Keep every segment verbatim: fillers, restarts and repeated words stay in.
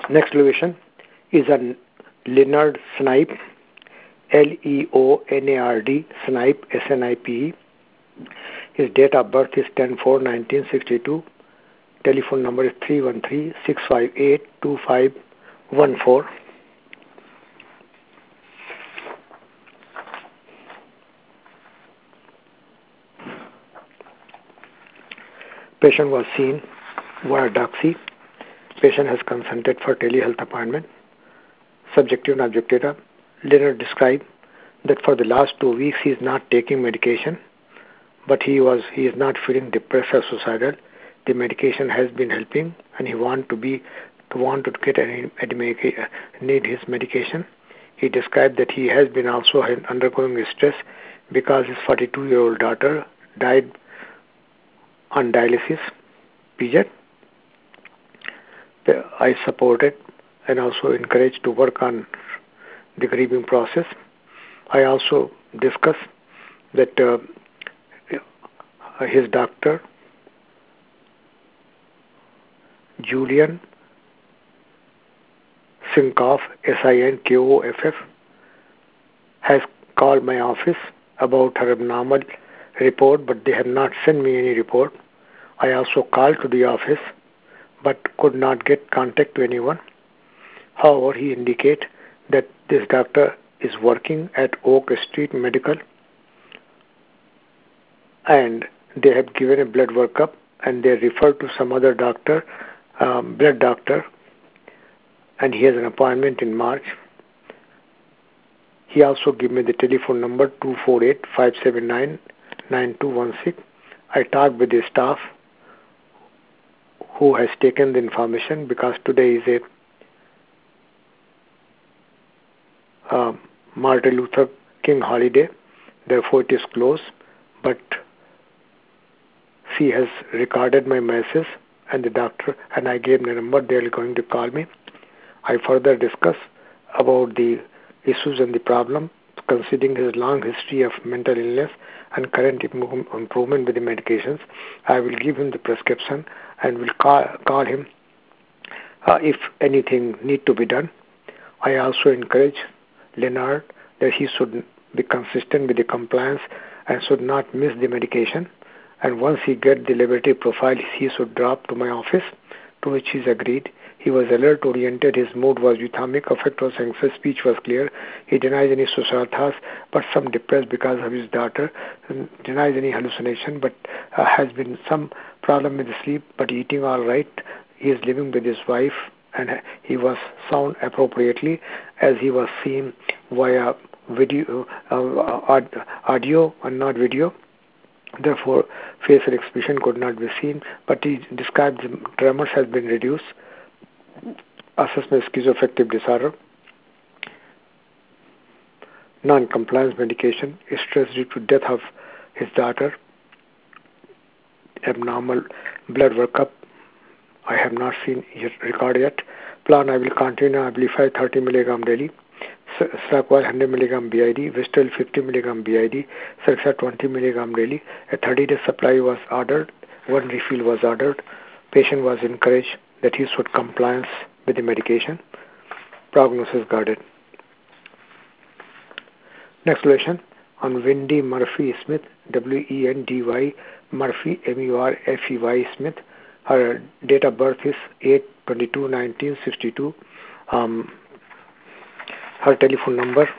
Next elevation is a Leonard Snipe, L E O N A R D, Snipe, S N I P E. His date of birth is ten four nineteen sixty-two. Telephone number is three one three, six five eight, two five one four. Patient was seen via Doxy. Patient has consented for telehealth appointment. Subjective and objective data. Leonard described that for the last two weeks he is not taking medication, but he was he is not feeling depressed or suicidal. The medication has been helping, and he want to be to want to get any need his medication. He described that he has been also undergoing stress because his forty-two-year-old daughter died on dialysis. P J. I supported and also encouraged to work on the grieving process. I also discussed that uh, his doctor, Julian Sinkoff, S I N K O F F, has called my office about her abnormal report, but they have not sent me any report. I also called to the office, but could not get contact to anyone. However, he indicated that this doctor is working at Oak Street Medical, and they have given a blood workup, and they referred to some other doctor, um, blood doctor, and he has an appointment in March. He also gave me the telephone number two four eight, five seven nine, nine two one six. I talked with the staff who has taken the information, because today is a uh, Martin Luther King holiday, therefore it is closed, but she has recorded my message, and the doctor, and I gave the number, they are going to call me. I further discuss about the issues and the problem, considering his long history of mental illness and current improvement with the medications. I will give him the prescription and will call, call him uh, if anything need to be done. I also encourage Leonard that he should be consistent with the compliance and should not miss the medication. And once he get the laboratory profile, he should drop to my office, to which he agreed. He was alert-oriented, his mood was euthymic, affect was anxious, speech was clear. He denies any suicidal thoughts, but some depressed because of his daughter, denies any hallucination, but uh, has been some problem with the sleep, but eating all right. He is living with his wife, and he was sound appropriately as he was seen via video, uh, audio and not video. Therefore, facial expression could not be seen, but he described the tremors has been reduced. Assessment schizoaffective disorder, non-compliance medication, stress due to death of his daughter, abnormal blood workup. I have not seen yet, record yet. Plan I will continue Abilify thirty milligram daily, Slacoil one hundred milligram B I D, Vistal fifty milligram B I D, Serxa twenty milligram daily. A thirty-day supply was ordered. One refill was ordered. Patient was encouraged that he should compliance with the medication. Prognosis guarded. Next question on Wendy Murphy Smith, W E N D Y Murphy, M U R F E Y Smith. Her date of birth is eight twenty-two nineteen sixty-two. Um, her telephone number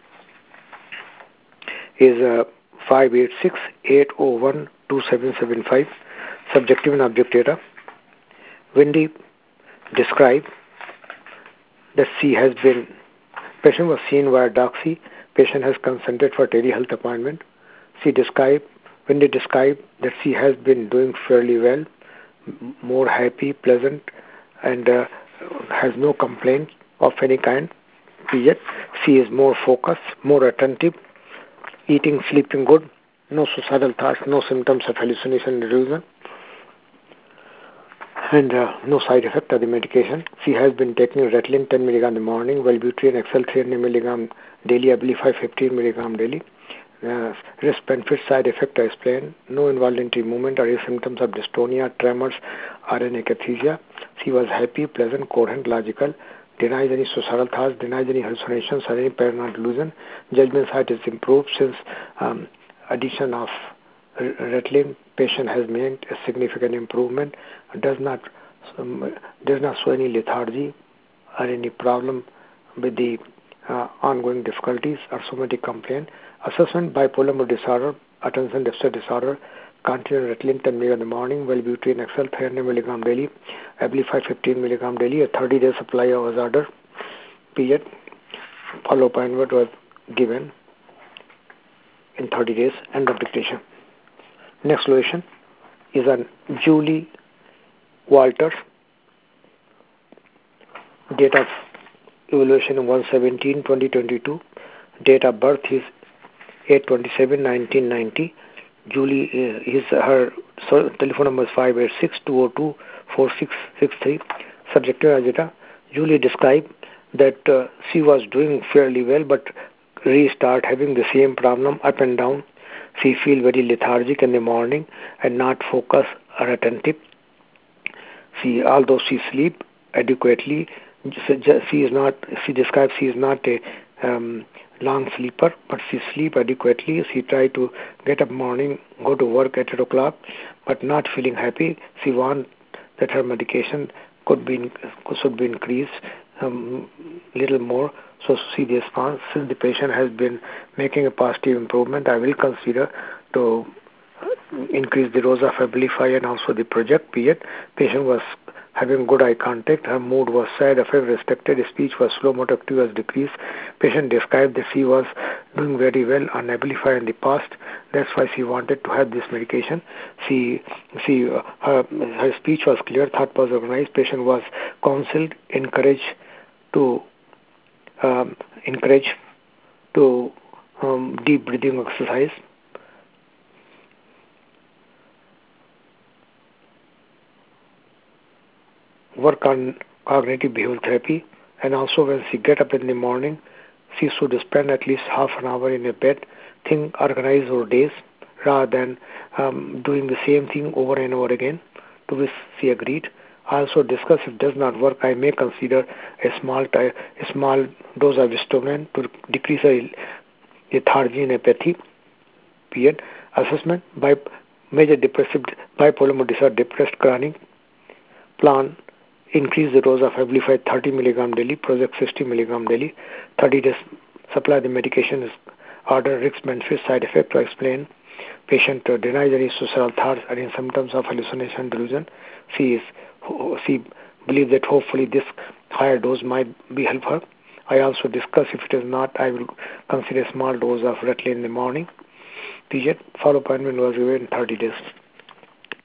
is uh, five eight six, eight zero one, two seven seven five. Subjective and objective data. Wendy described that she has been, patient was seen via Doxy, patient has consented for telehealth appointment. She described, Wendy described that she has been doing fairly well, more happy, pleasant, and uh, has no complaint of any kind. Yet she is more focused, more attentive, eating, sleeping good, no suicidal thoughts, no symptoms of hallucination and delusion, and uh, no side effect of the medication. She has been taking Ritalin ten milligram in the morning, Wellbutrin X L three hundred milligram daily, Abilify fifteen milligram daily. Uh, risk benefit side effect I explained. No involuntary movement or any symptoms of dystonia, tremors, or any akathisia. She was happy, pleasant, coherent, logical. Denies any suicidal thoughts, denies any hallucinations or any paranoid delusion. Judgment side is improved since um, addition of Ritalin. Patient has made a significant improvement. Does not um, does not show any lethargy or any problem with the uh, ongoing difficulties or somatic complaint. Assessment: bipolar mood disorder, attention deficit disorder, continued Ritalin ten milligrams in the morning, Wellbutrin X L three hundred milligrams daily, Abilify fifteen milligrams daily, a thirty day supply was ordered, period. Follow-up appointment was given in thirty days, end of dictation. Next location is on Julie Walters, date of evaluation one seventeen twenty twenty-two, date of birth is eight twenty-seven nineteen ninety. Julie, uh, his her so, telephone number is five eight six two zero two four six six three. Subjective agita. Julie described that uh, she was doing fairly well, but restart having the same problem up and down. She feel very lethargic in the morning and not focus or attentive. She, although she sleep adequately, she is not. She describes she is not a um, long sleeper, but she sleep adequately. She try to get up morning, go to work at eight o'clock, but not feeling happy. She want that her medication could be should be increased um, little more. So see the response. Since the patient has been making a positive improvement, I will consider to increase the dose of Abilify and also the project period. Patient was having good eye contact. Her mood was sad, affect restricted, speech was slow, motor activity was decreased. Patient described that she was doing very well on Abilify in the past. That's why she wanted to have this medication. She, she, uh, her, her speech was clear, thought was organized. Patient was counseled, encouraged to um, encourage to um, deep breathing exercise. Work on cognitive behavioral therapy, and also when she get up in the morning, she should spend at least half an hour in a bed, think, organize her days, rather than um, doing the same thing over and over again, to which she agreed. I also discuss if it does not work, I may consider a small ty- a small dose of Ritalin to decrease her lethargy and apathy. Period. Assessment: by major depressive bipolar mood disorder, depressed chronic. Plan: increase the dose of Abilify thirty milligrams daily, Prozac sixty milligrams daily. thirty days supply the medication is order, risk, benefit, side effect to explain. Patient uh, denies any suicidal thoughts or any symptoms of hallucination, delusion. She is she believes that hopefully this higher dose might be help her. I also discuss if it is not, I will consider a small dose of Ritalin in the morning. Period. Follow appointment was given in thirty days.